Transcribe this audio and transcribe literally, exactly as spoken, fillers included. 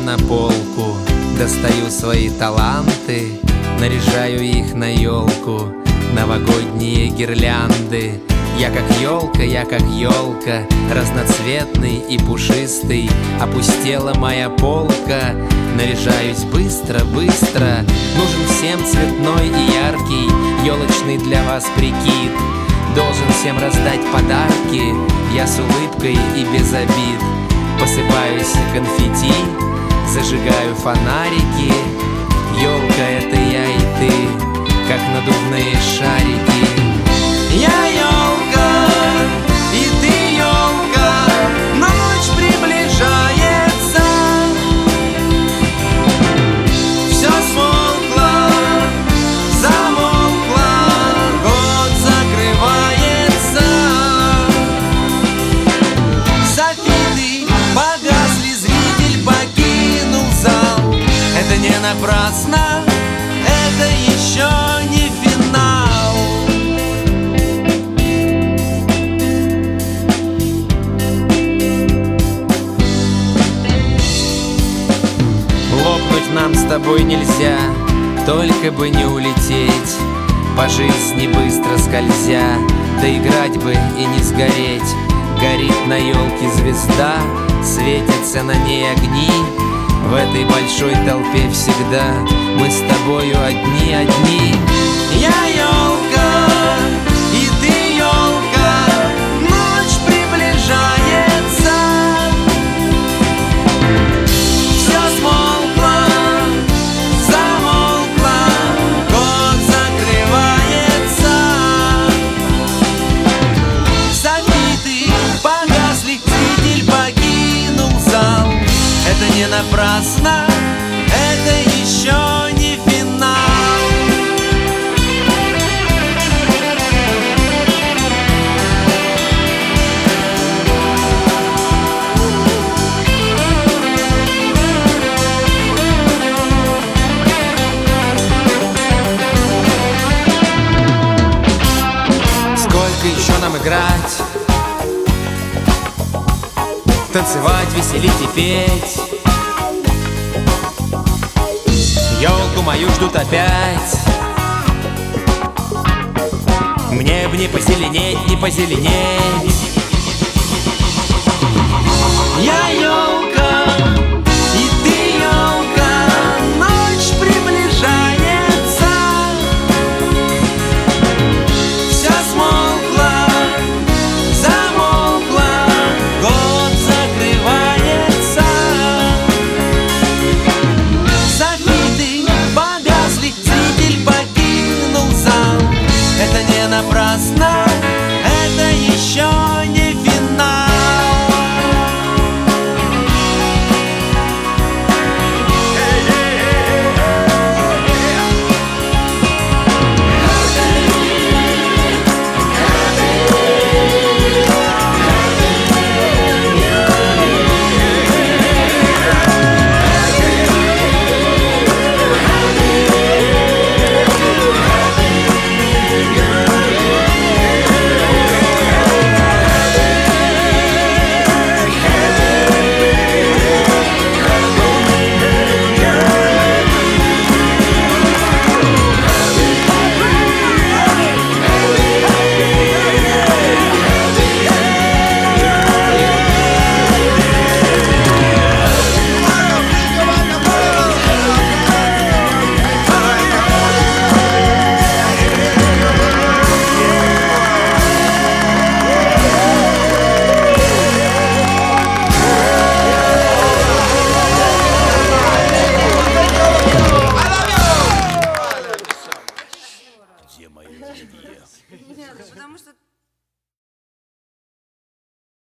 на полку, достаю свои таланты, наряжаю их на елку, новогодние гирлянды. Я как елка, я как елка, разноцветный и пушистый. Опустела моя полка, наряжаюсь быстро, быстро. Нужен всем цветной и яркий елочный для вас прикид. Должен всем раздать подарки, я с улыбкой и без обид. Посыпаюсь конфетти, зажигаю фонарики. Елка — это я и ты, как надувные шарики. Я елка, и ты елка, ночь приближается. Все смолкло, замолкло, год закрывается. Софиты погасли, зритель покинул зал. Это не напрасно, это еще не финал. Лопнуть нам с тобой нельзя, только бы не улететь по жизни быстро скользя, доиграть бы и не сгореть. Горит на елке звезда, светятся на ней огни. В этой большой толпе всегда мы с тобою одни, одни. Я елка, и ты елка, ночь приближается. Все смолкло, замолкло, год закрывается. Софиты погасли, зритель покинул зал. Это не напрасно, это еще не финал. Сколько еще нам играть, танцевать, веселить и петь? Елку мою ждут опять. Мне б не позеленеть, не позеленеть. Я